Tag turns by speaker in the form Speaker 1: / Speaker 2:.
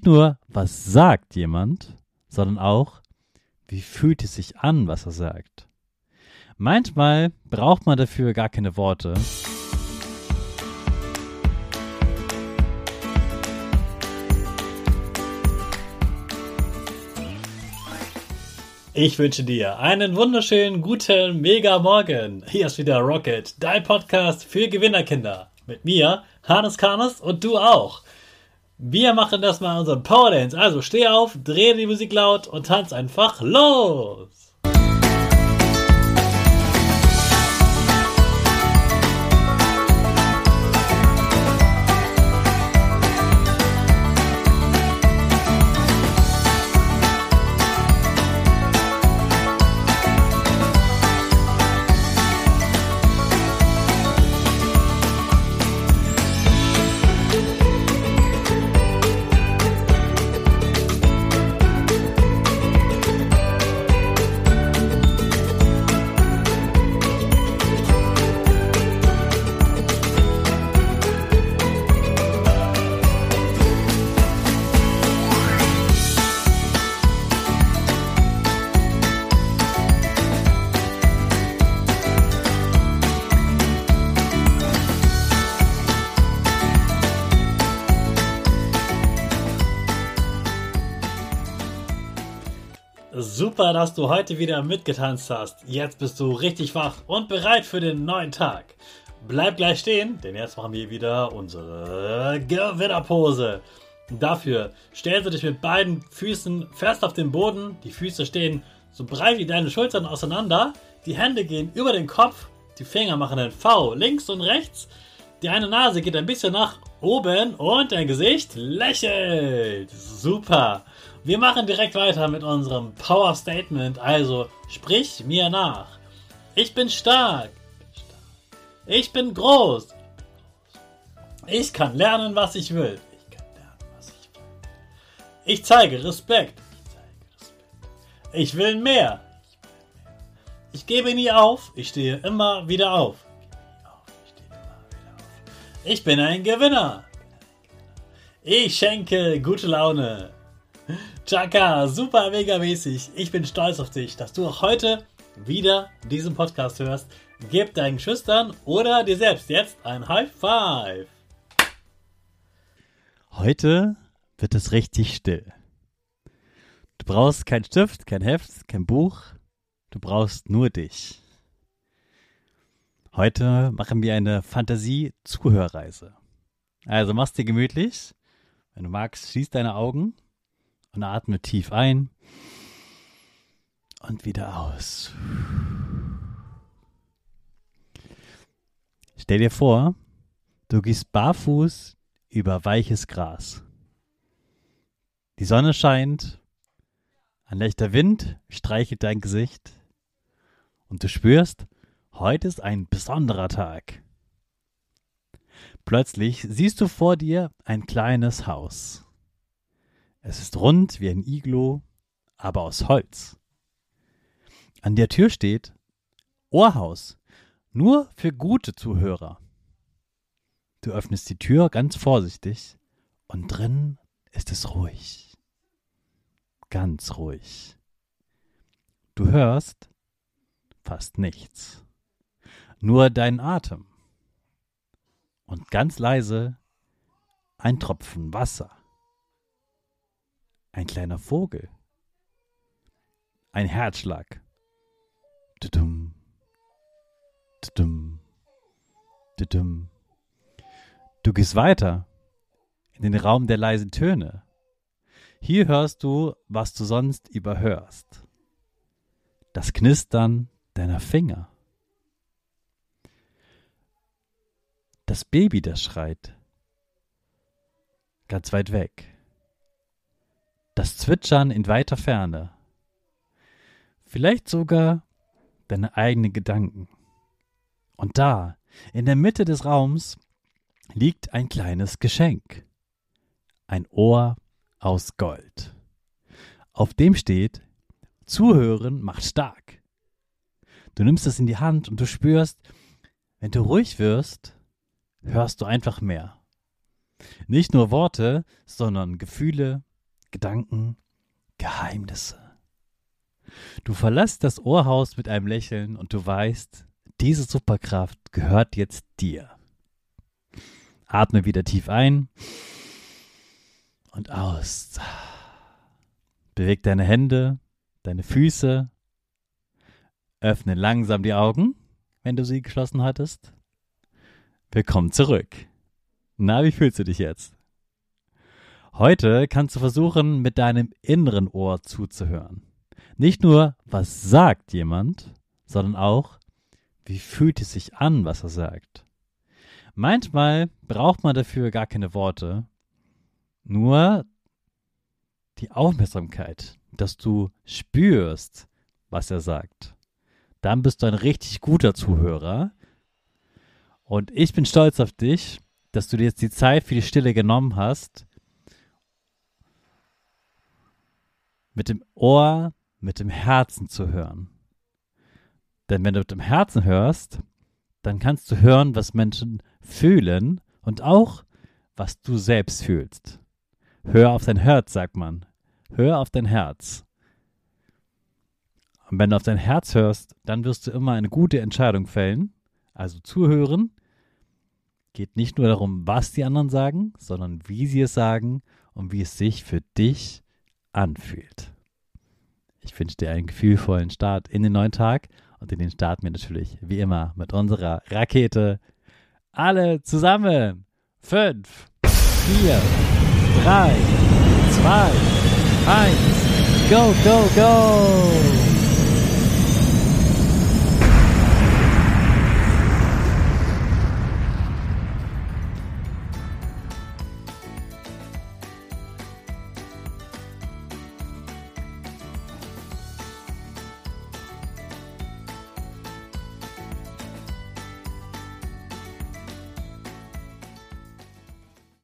Speaker 1: nur, was sagt jemand, sondern auch, wie fühlt es sich an, was er sagt. Manchmal braucht man dafür gar keine Worte. Ich wünsche dir einen wunderschönen, guten, mega Morgen. Hier ist wieder Rocket, dein Podcast für Gewinnerkinder. Mit mir, Hannes Karnes und du auch. Wir machen das mal unseren Power Dance. Also steh auf, dreh die Musik laut und tanz einfach los. Super, dass du heute wieder mitgetanzt hast. Jetzt bist du richtig wach und bereit für den neuen Tag. Bleib gleich stehen, denn jetzt machen wir wieder unsere Gewinnerpose. Dafür stellst du dich mit beiden Füßen fest auf den Boden. Die Füße stehen so breit wie deine Schultern auseinander. Die Hände gehen über den Kopf. Die Finger machen ein V links und rechts. Die eine Nase geht ein bisschen nach oben und dein Gesicht lächelt. Super. Wir machen direkt weiter mit unserem Power Statement. Also sprich mir nach. Ich bin stark. Ich bin groß. Ich kann lernen, was ich will. Ich zeige Respekt. Ich will mehr. Ich gebe nie auf. Ich stehe immer wieder auf. Ich bin ein Gewinner. Ich schenke gute Laune. Chaka, super mega mäßig. Ich bin stolz auf dich, dass du auch heute wieder diesen Podcast hörst. Gib deinen Geschwistern oder dir selbst jetzt ein High Five. Heute wird es richtig still. Du brauchst keinen Stift, kein Heft, kein Buch. Du brauchst nur dich. Heute machen wir eine Fantasie-Zuhörreise. Also mach's dir gemütlich. Wenn du magst, schließ deine Augen und atme tief ein und wieder aus. Stell dir vor, du gehst barfuß über weiches Gras. Die Sonne scheint, ein leichter Wind streichelt dein Gesicht und du spürst, heute ist ein besonderer Tag. Plötzlich siehst du vor dir ein kleines Haus. Es ist rund wie ein Iglu, aber aus Holz. An der Tür steht Ohrhaus, nur für gute Zuhörer. Du öffnest die Tür ganz vorsichtig und drin ist es ruhig. Ganz ruhig. Du hörst fast nichts. Nur deinen Atem. Und ganz leise ein Tropfen Wasser. Ein kleiner Vogel. Ein Herzschlag. Tudum, tudum, tudum. Du gehst weiter in den Raum der leisen Töne. Hier hörst du, was du sonst überhörst. Das Knistern deiner Finger. Das Baby, das schreit. Ganz weit weg. Das Zwitschern in weiter Ferne. Vielleicht sogar deine eigenen Gedanken. Und da, in der Mitte des Raums, liegt ein kleines Geschenk. Ein Ohr aus Gold. Auf dem steht, Zuhören macht stark. Du nimmst es in die Hand und du spürst, wenn du ruhig wirst, hörst du einfach mehr. Nicht nur Worte, sondern Gefühle,
Speaker 2: Gedanken, Geheimnisse. Du verlässt das Ohrhaus mit einem Lächeln und du weißt, diese Superkraft gehört jetzt dir. Atme wieder tief ein und aus. Beweg deine Hände, deine Füße. Öffne langsam die Augen, wenn du sie geschlossen hattest. Willkommen zurück. Na, wie fühlst du dich jetzt? Heute kannst du versuchen, mit deinem inneren Ohr zuzuhören. Nicht nur, was sagt jemand, sondern auch, wie fühlt es sich an, was er sagt. Manchmal braucht man dafür gar keine Worte, nur die Aufmerksamkeit, dass du spürst, was er sagt. Dann bist du ein richtig guter Zuhörer. Und ich bin stolz auf dich, dass du dir jetzt die Zeit für die Stille genommen hast, mit dem Ohr, mit dem Herzen zu hören. Denn wenn du mit dem Herzen hörst, dann kannst du hören, was Menschen fühlen und auch, was du selbst fühlst. Hör auf dein Herz, sagt man. Hör auf dein Herz. Und wenn du auf dein Herz hörst, dann wirst du immer eine gute Entscheidung fällen. Also zuhören geht nicht nur darum, was die anderen sagen, sondern wie sie es sagen und wie es sich für dich anfühlt. Ich wünsche dir einen gefühlvollen Start in den neuen Tag und in den starten wir natürlich wie immer mit unserer Rakete. Alle zusammen. 5, 4, 3, 2, 1. Go, go, go!